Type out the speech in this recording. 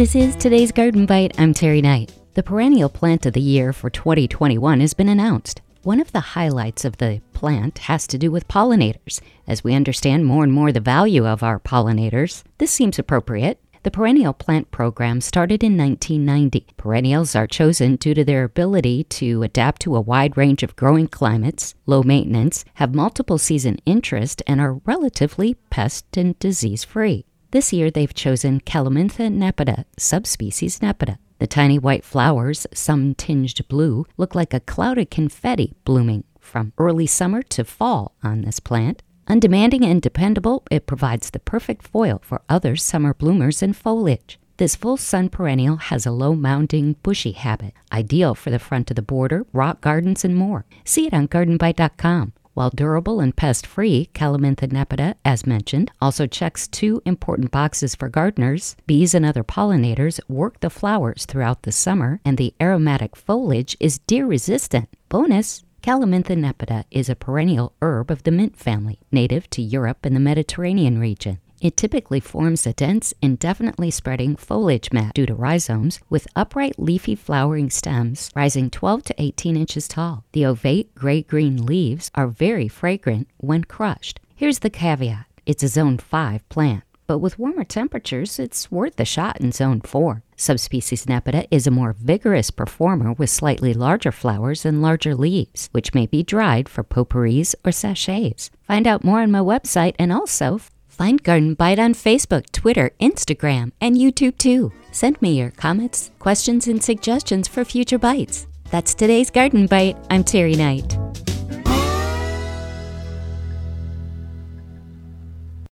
This is today's Garden Bite. I'm Terry Knight. The perennial plant of the year for 2021 has been announced. One of the highlights of the plant has to do with pollinators. As we understand more and more the value of our pollinators, this seems appropriate. The perennial plant program started in 1990. Perennials are chosen due to their ability to adapt to a wide range of growing climates, low maintenance, have multiple season interest, and are relatively pest and disease-free. This year they've chosen Calamintha nepeta, subspecies nepeta. The tiny white flowers, some tinged blue, look like a cloud of confetti blooming from early summer to fall on this plant. Undemanding and dependable, it provides the perfect foil for other summer bloomers and foliage. This full sun perennial has a low mounding, bushy habit, ideal for the front of the border, rock gardens, and more. See it on gardenbite.com. While durable and pest-free, Calamintha nepeta, as mentioned, also checks two important boxes for gardeners. Bees and other pollinators work the flowers throughout the summer, and the aromatic foliage is deer-resistant. Bonus! Calamintha nepeta is a perennial herb of the mint family, native to Europe and the Mediterranean region. It typically forms a dense, indefinitely spreading foliage mat due to rhizomes with upright leafy flowering stems rising 12 to 18 inches tall. The ovate gray-green leaves are very fragrant when crushed. Here's the caveat. It's a Zone 5 plant, but with warmer temperatures, it's worth a shot in Zone 4. Subspecies nepeta is a more vigorous performer with slightly larger flowers and larger leaves, which may be dried for potpourris or sachets. Find out more on my website and also find Garden Bite on Facebook, Twitter, Instagram, and YouTube too. Send me your comments, questions, and suggestions for future bites. That's today's Garden Bite. I'm Terry Knight.